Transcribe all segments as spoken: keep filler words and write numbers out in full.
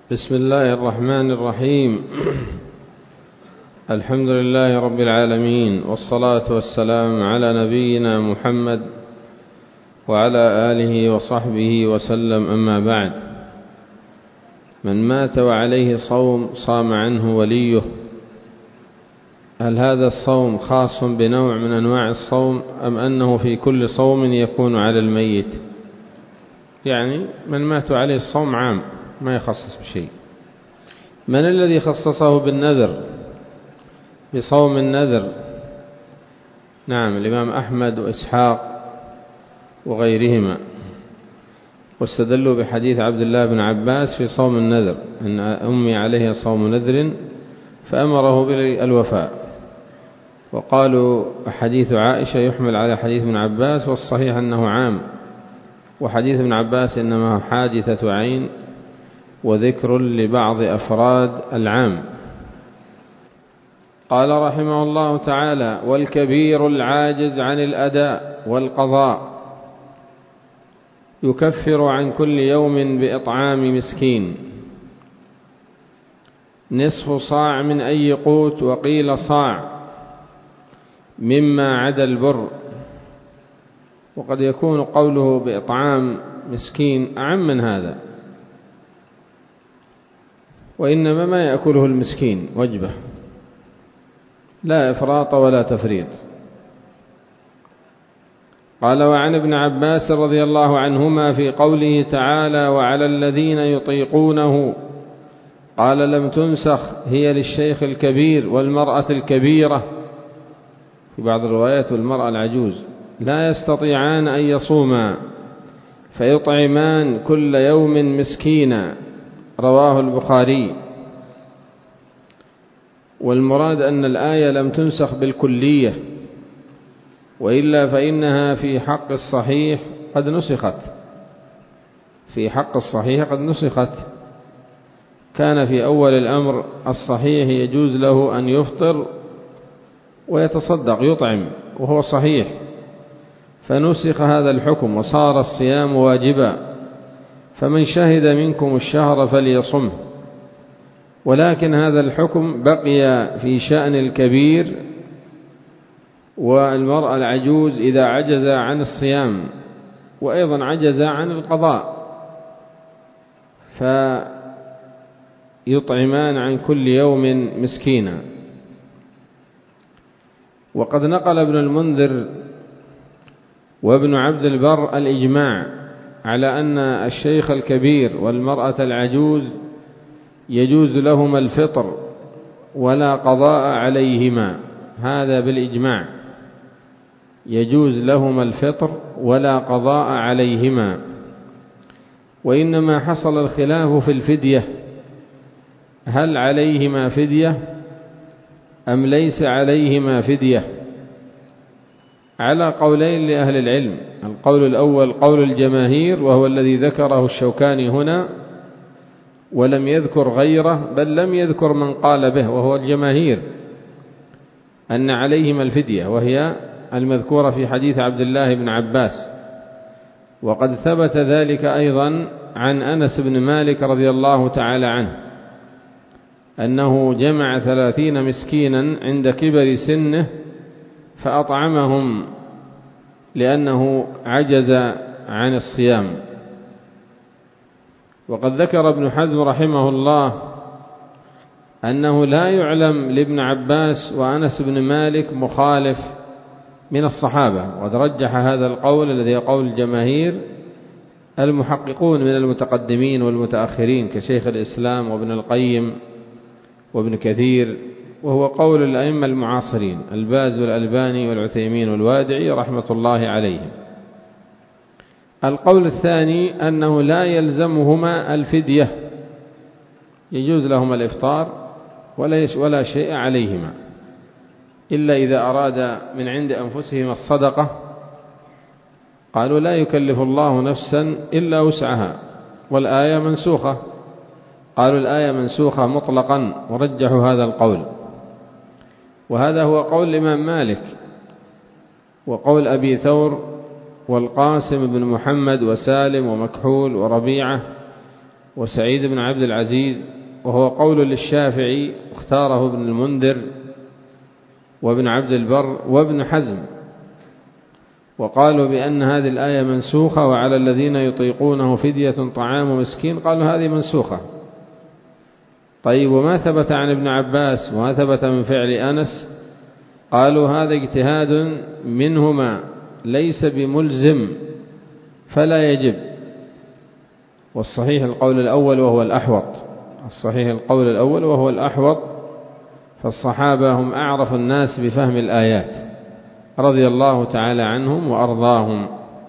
بسم الله الرحمن الرحيم. الحمد لله رب العالمين، والصلاة والسلام على نبينا محمد وعلى آله وصحبه وسلم. أما بعد، من مات وعليه صوم صام عنه وليه. هل هذا الصوم خاص بنوع من أنواع الصوم أم أنه في كل صوم يكون على الميت؟ يعني من مات عليه الصوم عام، ما يخصص بشيء. من الذي خصصه بالنذر، بصوم النذر؟ نعم، الإمام أحمد وإسحاق وغيرهما، واستدلوا بحديث عبد الله بن عباس في صوم النذر، أن أمي عليها صوم نذر فأمره بالوفاء. وقالوا حديث عائشة يحمل على حديث ابن عباس، والصحيح أنه عام، وحديث ابن عباس إنما حادثة عين وذكر لبعض أفراد العام. قال رحمه الله تعالى: والكبير العاجز عن الأداء والقضاء يكفر عن كل يوم بإطعام مسكين نصف صاع من أي قوت، وقيل صاع مما عدا البر. وقد يكون قوله بإطعام مسكين أعم من هذا، وإنما ما يأكله المسكين وجبة، لا إفراط ولا تفريط. قال: وعن ابن عباس رضي الله عنهما في قوله تعالى: وعلى الذين يطيقونه، قال: لم تنسخ، هي للشيخ الكبير والمرأة الكبيرة، في بعض الروايات والمرأة العجوز، لا يستطيعان أن يصوما فيطعمان كل يوم مسكينا، رواه البخاري. والمراد أن الآية لم تنسخ بالكلية، وإلا فإنها في حق الصحيح قد نسخت، في حق الصحيح قد نسخت. كان في أول الأمر الصحيح يجوز له أن يفطر ويتصدق يطعم وهو صحيح، فنسخ هذا الحكم وصار الصيام واجبا، فمن شهد منكم الشهر فليصمه. ولكن هذا الحكم بقي في شأن الكبير والمرأة العجوز إذا عجز عن الصيام، وأيضا عجز عن القضاء، فيطعمان عن كل يوم مسكينا. وقد نقل ابن المنذر وابن عبد البر الإجماع على أن الشيخ الكبير والمرأة العجوز يجوز لهما الفطر ولا قضاء عليهما، هذا بالإجماع، يجوز لهما الفطر ولا قضاء عليهما. وإنما حصل الخلاف في الفدية، هل عليهما فدية أم ليس عليهما فدية، على قولين لأهل العلم. القول الأول قول الجماهير، وهو الذي ذكره الشوكاني هنا، ولم يذكر غيره، بل لم يذكر من قال به، وهو الجماهير، أن عليهما الفدية، وهي المذكورة في حديث عبد الله بن عباس. وقد ثبت ذلك أيضا عن أنس بن مالك رضي الله تعالى عنه، أنه جمع ثلاثين مسكينا عند كبر سنه فأطعمهم لأنه عجز عن الصيام. وقد ذكر ابن حزم رحمه الله أنه لا يعلم لابن عباس وأنس بن مالك مخالف من الصحابة، وقد رجح هذا القول الذي قول الجماهير المحققون من المتقدمين والمتأخرين كشيخ الإسلام وابن القيم وابن كثير، وهو قول الأئمة المعاصرين الباز والألباني والعثيمين والوادعي رحمة الله عليهم. القول الثاني أنه لا يلزمهما الفدية، يجوز لهما الإفطار ولا شيء عليهما، إلا إذا أراد من عند أنفسهم الصدقة، قالوا لا يكلف الله نفسا إلا وسعها، والآية منسوخة، قالوا الآية منسوخة مطلقا، ورجحوا هذا القول. وهذا هو قول الإمام مالك وقول أبي ثور والقاسم بن محمد وسالم ومكحول وربيعة وسعيد بن عبد العزيز، وهو قول للشافعي اختاره ابن المنذر وابن عبد البر وابن حزم، وقالوا بأن هذه الآية منسوخة، وعلى الذين يطيقونه فدية طعام مسكين، قالوا هذه منسوخة. طيب وما ثبت عن ابن عباس وما ثبت من فعل أنس؟ قالوا هذا اجتهاد منهما ليس بملزم فلا يجب. والصحيح القول الأول وهو الأحوط، الصحيح القول الأول وهو الأحوط، فالصحابة هم أعرف الناس بفهم الآيات رضي الله تعالى عنهم وأرضاهم.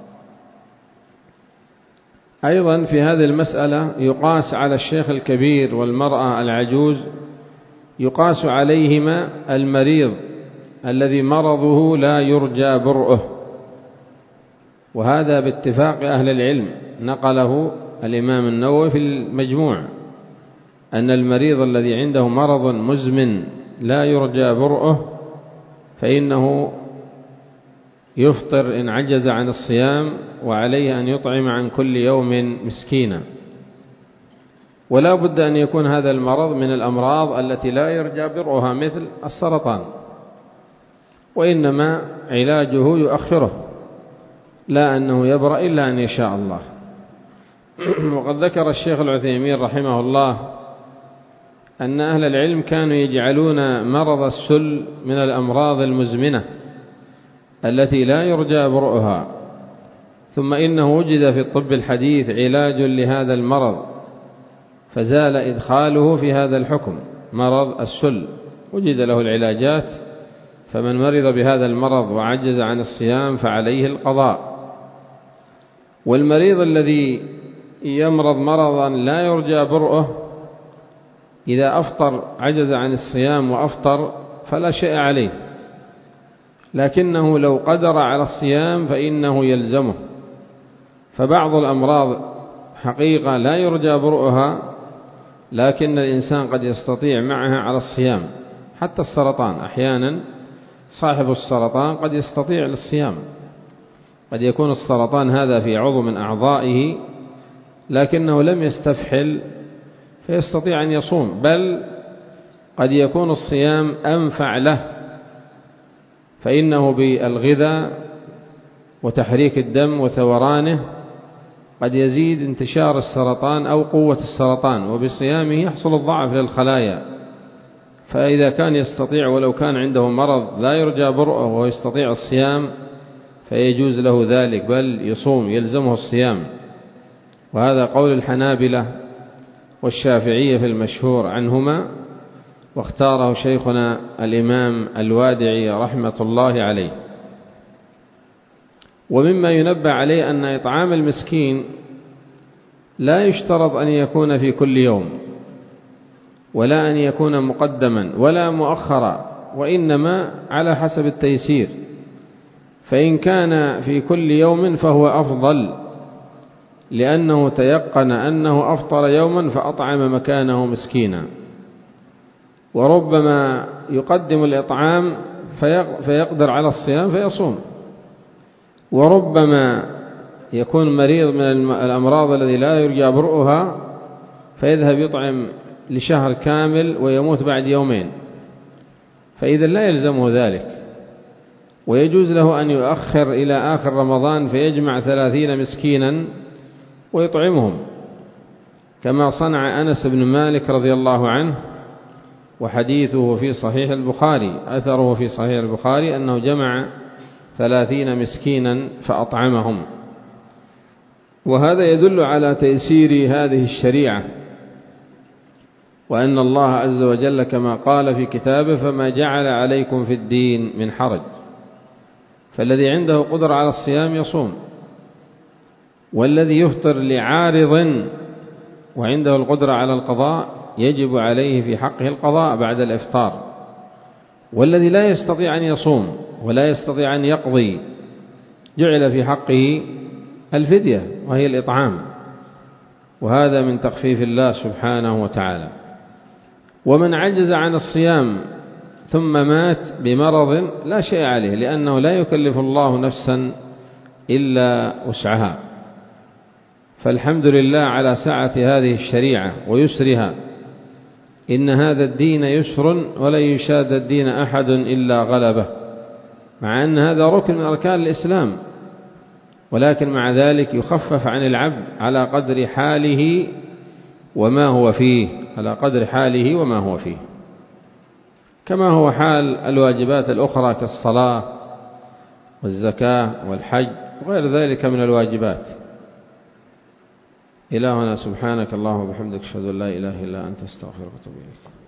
أيضا في هذه المسألة يقاس على الشيخ الكبير والمرأة العجوز، يقاس عليهما المريض الذي مرضه لا يرجى برؤه، وهذا باتفاق أهل العلم، نقله الإمام النووي في المجموع أن المريض الذي عنده مرض مزمن لا يرجى برؤه فإنه يفطر إن عجز عن الصيام، وعليه أن يطعم عن كل يوم مسكينا. ولا بد أن يكون هذا المرض من الأمراض التي لا يرجى برؤها مثل السرطان، وإنما علاجه يؤخره، لا أنه يبرأ إلا أن يشاء الله. وقد ذكر الشيخ العثيمين رحمه الله أن أهل العلم كانوا يجعلون مرض السل من الأمراض المزمنة التي لا يرجى برؤها، ثم إنه وجد في الطب الحديث علاج لهذا المرض فزال إدخاله في هذا الحكم، مرض السل وجد له العلاجات، فمن مرض بهذا المرض وعجز عن الصيام فعليه القضاء. والمريض الذي يمرض مرضا لا يرجى برؤه إذا أفطر عجز عن الصيام وأفطر فلا شيء عليه، لكنه لو قدر على الصيام فإنه يلزمه. فبعض الأمراض حقيقة لا يرجى برؤها، لكن الإنسان قد يستطيع معها على الصيام، حتى السرطان أحيانا صاحب السرطان قد يستطيع للصيام، قد يكون السرطان هذا في عضو من أعضائه لكنه لم يستفحل فيستطيع أن يصوم، بل قد يكون الصيام أنفع له، فإنه بالغذاء وتحريك الدم وثورانه قد يزيد انتشار السرطان أو قوة السرطان، وبصيامه يحصل الضعف للخلايا. فإذا كان يستطيع ولو كان عنده مرض لا يرجى برؤه ويستطيع الصيام فيجوز له ذلك، بل يصوم يلزمه الصيام. وهذا قول الحنابلة والشافعية في المشهور عنهما، واختاره شيخنا الإمام الوادعي رحمة الله عليه. ومما ينبه عليه أن إطعام المسكين لا يشترط أن يكون في كل يوم، ولا أن يكون مقدما ولا مؤخرا، وإنما على حسب التيسير، فإن كان في كل يوم فهو أفضل، لأنه تيقن أنه أفطر يوما فأطعم مكانه مسكينا. وربما يقدم الإطعام فيقدر على الصيام فيصوم، وربما يكون مريض من الأمراض الذي لا يرجى برؤها فيذهب يطعم لشهر كامل ويموت بعد يومين، فإذا لا يلزمه ذلك، ويجوز له أن يؤخر إلى آخر رمضان فيجمع ثلاثين مسكينا ويطعمهم، كما صنع أنس بن مالك رضي الله عنه، وحديثه في صحيح البخاري، أثره في صحيح البخاري أنه جمع ثلاثين مسكينا فأطعمهم. وهذا يدل على تيسير هذه الشريعة، وأن الله عز وجل كما قال في كتابه فما جعل عليكم في الدين من حرج، فالذي عنده قدرة على الصيام يصوم، والذي يفطر لعارض وعنده القدرة على القضاء يجب عليه في حقه القضاء بعد الإفطار، والذي لا يستطيع أن يصوم ولا يستطيع أن يقضي جعل في حقه الفدية وهي الإطعام، وهذا من تخفيف الله سبحانه وتعالى. ومن عجز عن الصيام ثم مات بمرض لا شيء عليه، لأنه لا يكلف الله نفسا إلا وسعها، فالحمد لله على سعة هذه الشريعة ويسرها، إن هذا الدين يسر ولن يشاد الدين أحد إلا غلبه، مع أن هذا ركن من أركان الإسلام، ولكن مع ذلك يخفف عن العبد على قدر حاله وما هو فيه، على قدر حاله وما هو فيه، كما هو حال الواجبات الأخرى كالصلاة والزكاة والحج وغير ذلك من الواجبات. إلهنا سبحانك اللهم وبحمدك أشهد أن لا إله إلا أنت أستغفرك وأتوب إليك.